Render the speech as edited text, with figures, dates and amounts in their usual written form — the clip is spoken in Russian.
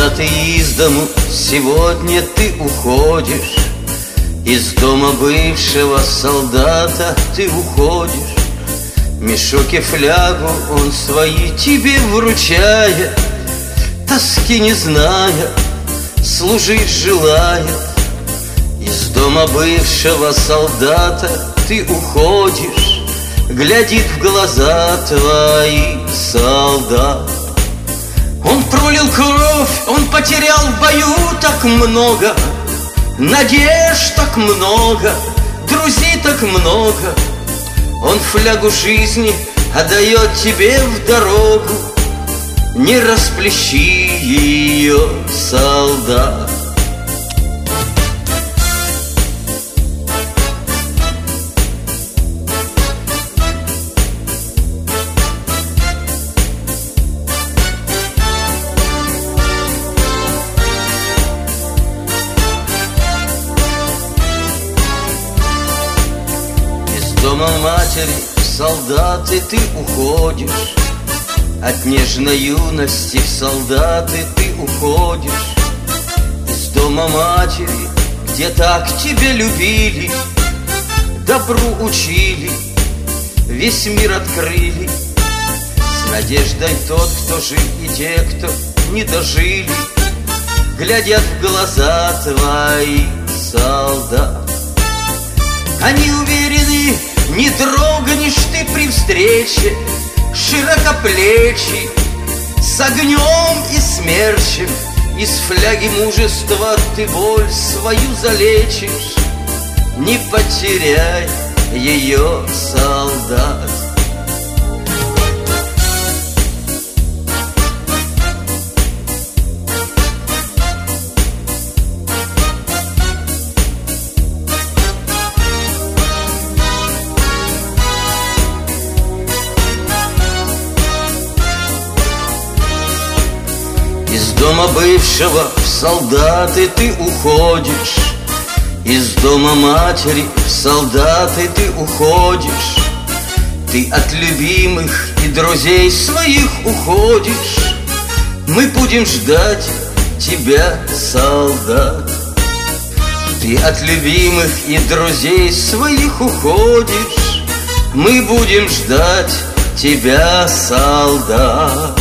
Когда ты из дому сегодня ты уходишь, из дома бывшего солдата ты уходишь, мешок и флягу он свои тебе вручает, тоски не зная, служить желает. Из дома бывшего солдата ты уходишь, глядит в глаза твои солдат. Он пролил кровь, он потерял в бою так много, надежд так много, друзей так много. Он флягу жизни отдает тебе в дорогу, не расплещи ее, солдат. Из дома матери в солдаты ты уходишь, от нежной юности в солдаты ты уходишь. Из дома матери, где так тебя любили, добру учили, весь мир открыли. С надеждой тот, кто жил, и те, кто не дожили, глядят в глаза твои, солдат. Они уверены, не дрогнешь ты при встрече, широкоплечий, с огнем и смерчем. Из фляги мужества ты боль свою залечишь, не потеряй ее, солдат. Из дома бывшего в солдаты ты уходишь, из дома матери в солдаты ты уходишь. Ты от любимых и друзей своих уходишь. Мы будем ждать тебя, солдат. Ты от любимых и друзей своих уходишь. Мы будем ждать тебя, солдат.